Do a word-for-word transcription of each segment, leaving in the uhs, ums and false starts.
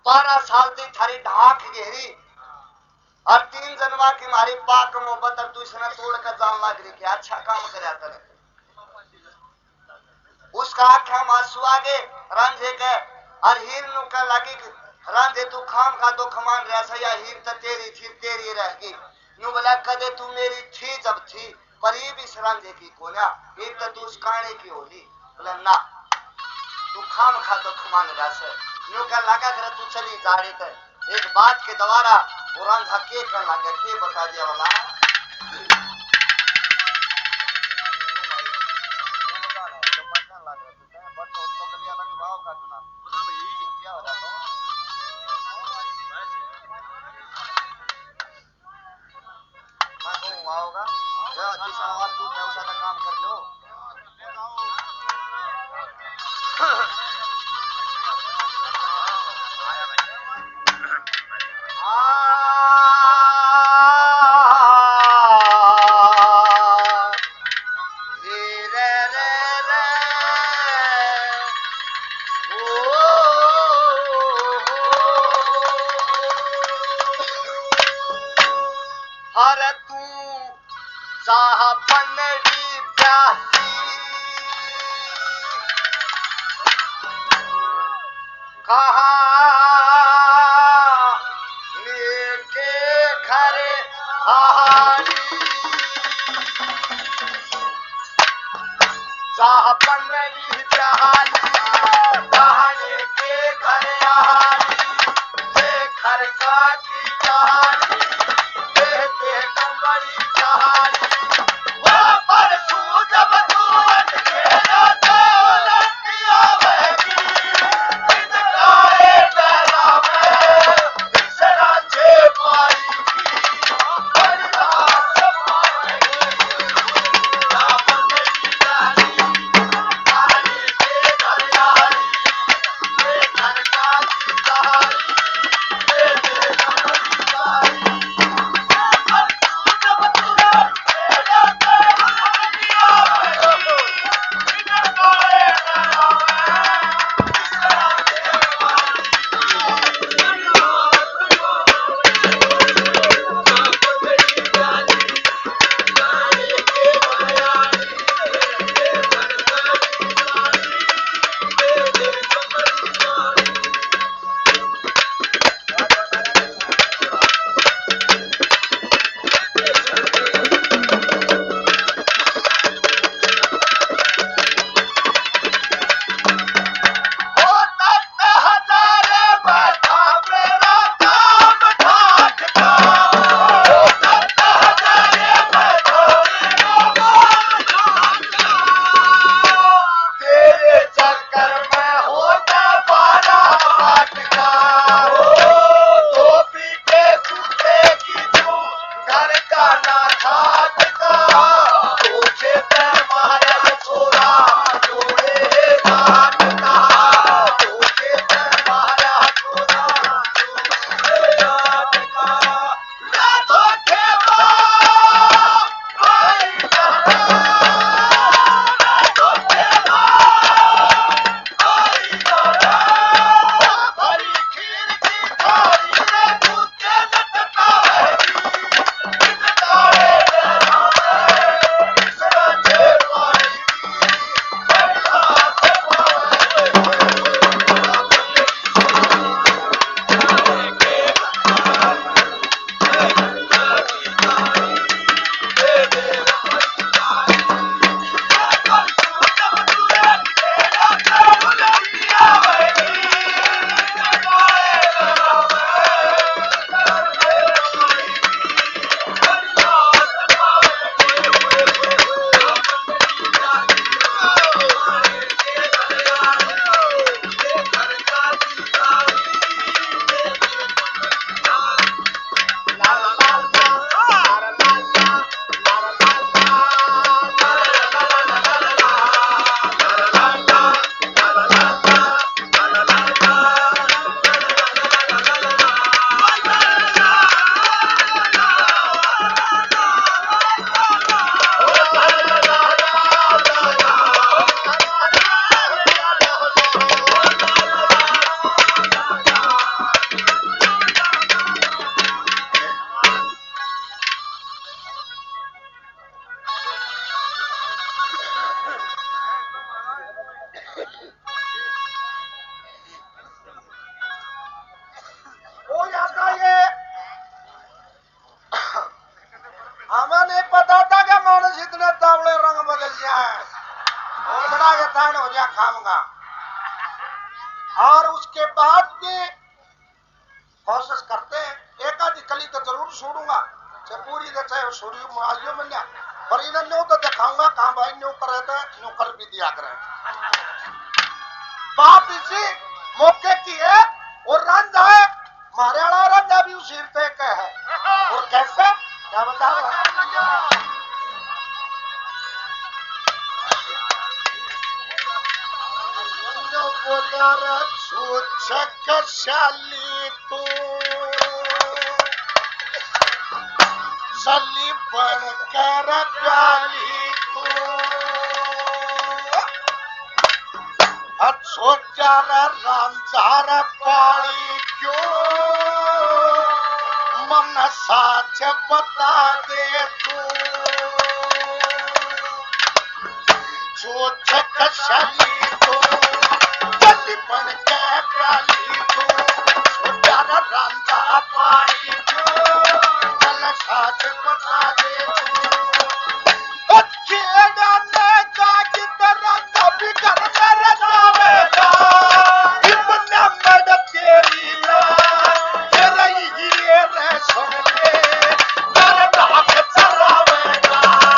बारह साल ती थारी ढाक घेरी और तीन जन्मा की मारी पाक मोहब्बत और तू इसने तोड़ कर जान लग रही कि अच्छा काम कर उसका आख्या मासू आगे रंझे के और हीर नु का लगी रंझे तू खाम खा तो खमान रहा सा या हीर तो तेरी थी तेरी रहेगी नु बोला कदे तू मेरी थी जब थी पर ये भी रंझे की कोना हीर तो तू उस काने की होली बोला ना तू खाम खा तो खमान रहा से नु का लगा कर तू चली जा रही थे एक बात के द्वारा कुरान हके कर लगे के बता दिया वाला होगा जिस आवाज तू व्यवसाय का काम कर लो हर तू साहब बनड़ी प्यासी गया है और बड़ा के तान हो गया खाऊंगा। और उसके बाद भी कोशिश करते हैं एक आधी कली तो जरूर छोड़ूंगा, चाहे पूरी दे चाहे छोड़ी आइयो मिल गया, पर इन्हें न्यू तो दिखाऊंगा कहाँ भाई न्यू कर रहे थे न्यू कर भी दिया करें। बात इसी मौके की है और रंजा है मारे वाला रंजा भी उसी पे का है। और कैसे क्या बता रहा बोला शाली तू सली बन कर प्याली तू सोचार रांझार पानी क्यों मन साच बता दे तू सोच शाली तू सली बन के प्याली तू सोचार रांझा पानी क्यों मन साच बता दे तू अच्छे डाले का की तरह कभी कर मेरे जावेगा इतना मद तेरी ला तेरा ये रे सुन ले मेरे बाप चलावेगा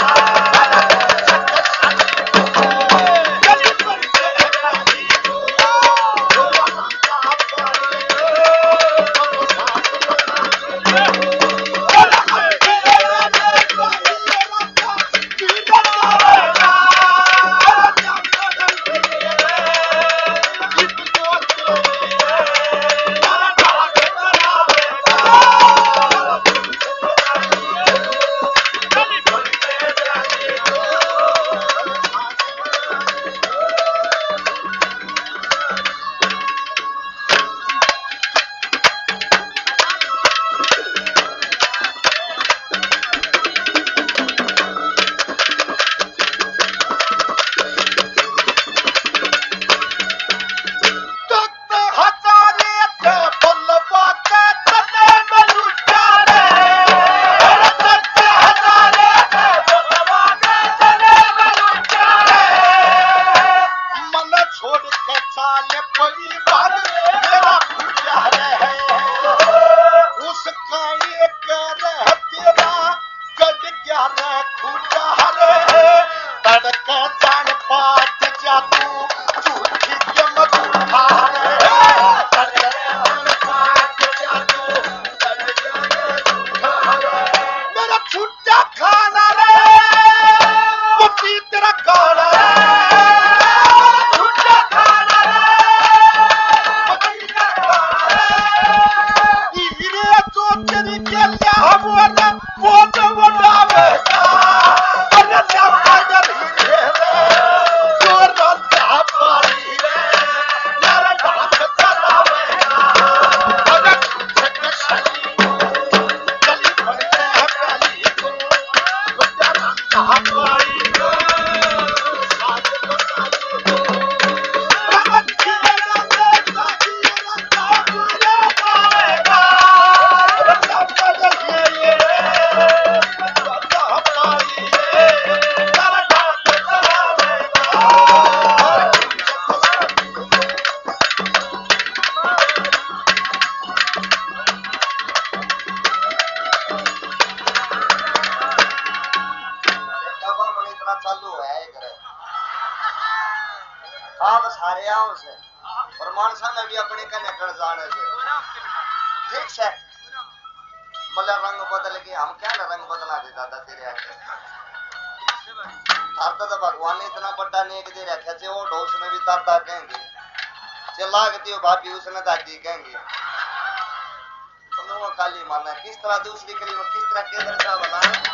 भाभी उसने दादी कहेंगे तो काली माना किस तरह दूसरी करी किस तरह के दर्जा बना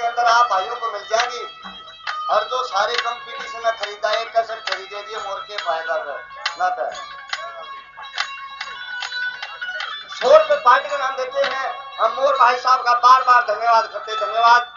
अंदर आप भाइयों को मिल जाएंगी। और जो सारे कंपटीशन में खरीदा एक कैसेट खरीदे दिए मोर के फायदा कर ना था। सौ रुपए पार्टी का नाम देते हैं हम। मोर भाई साहब का बार बार धन्यवाद करते। धन्यवाद।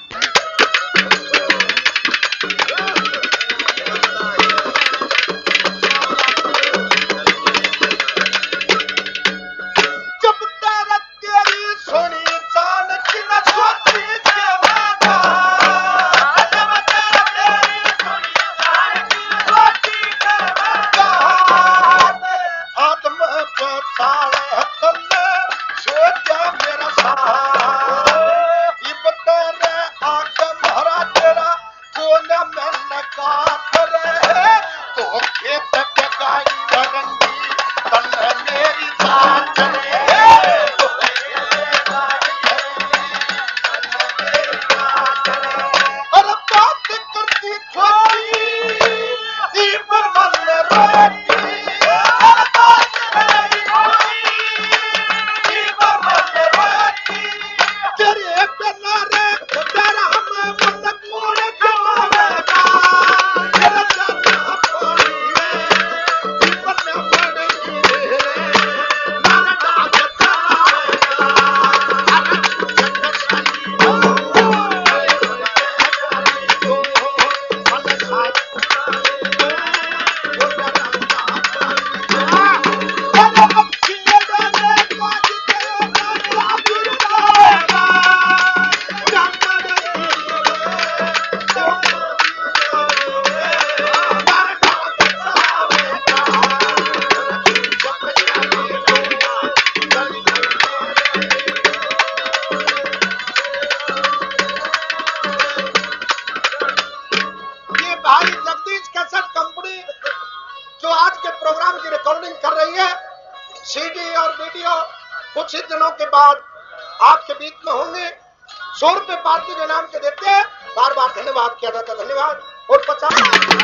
सीडी और वीडियो कुछ ही दिनों के बाद आपके बीच में होंगे। सौ रुपए पार्टी के नाम के देते हैं। बार बार धन्यवाद किया जाता। धन्यवाद। और पचास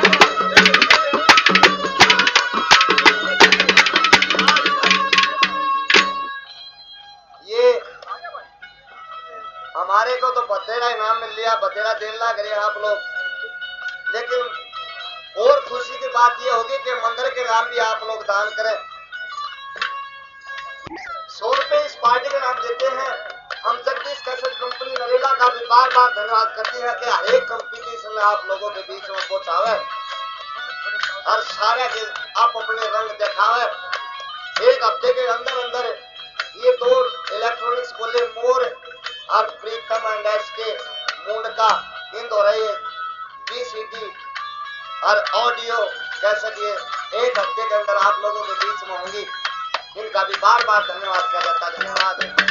ये हमारे को तो बतेरा इनाम मिल लिया। बतेरा देन लाग रहे आप लोग। लेकिन और खुशी की बात ये होगी कि मंदिर के नाम भी आप लोग दान करें। सौ रुपए इस पार्टी के नाम देते हैं हम। जगदीश कैसेट कंपनी नरेला का भी बार बार धन्यवाद करते हैं कि हर एक कंपटीशन में आप लोगों के बीच में पहुंचावे और सारे आप अपने रंग दिखावे। एक हफ्ते के अंदर अंदर ये दो इलेक्ट्रॉनिक्स बोले मोर और Pritam and S K mood का इन दो रहे बीसीडी और ऑडियो कैसेट ये एक हफ्ते के अंदर आप लोगों के बीच में होंगी। इनका भी बार बार धन्यवाद किया जाता है। धन्यवाद।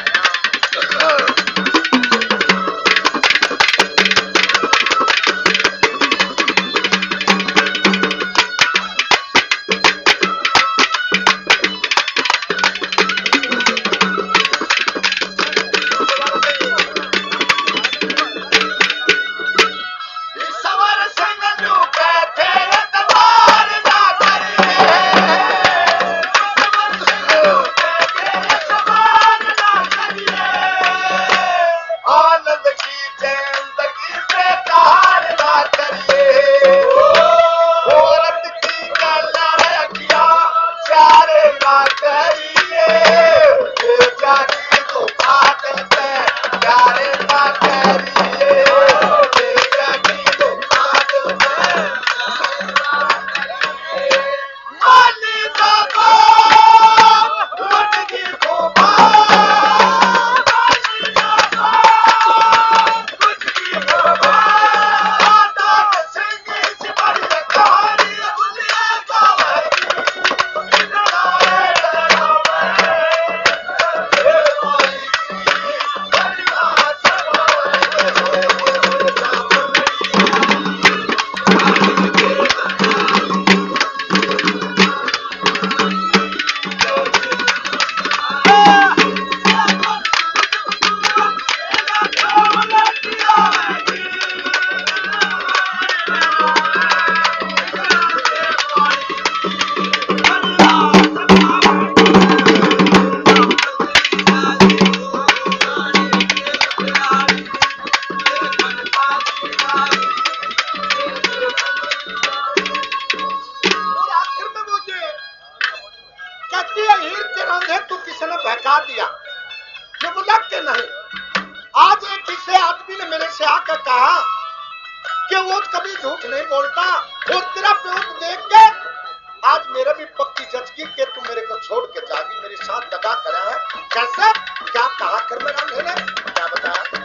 बता दिया। ये बोला कि नहीं। आज एक किसी आदमी ने मेरे से आकर कहा कि वो कभी झूठ नहीं बोलता और तेरा प्योर देख के आज मेरा भी पक्की जचगी कि तू मेरे को छोड़ के जागी, मेरे साथ दगा करा है। कैसे? क्या कहा कर मेरा मैंने क्या बताया?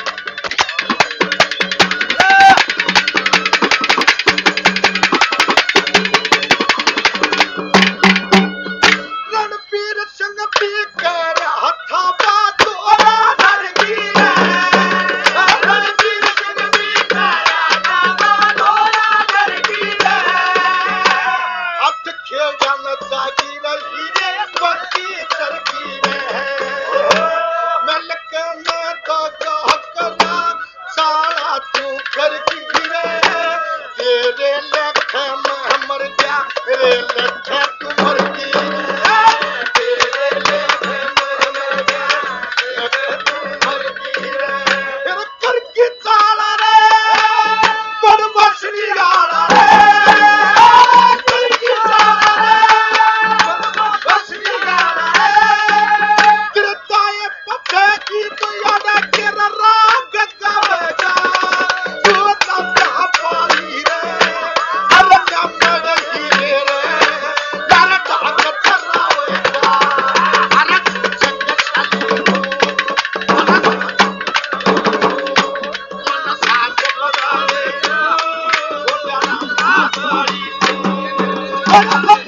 रणबीर सिंह पी कर हथा बात Oh,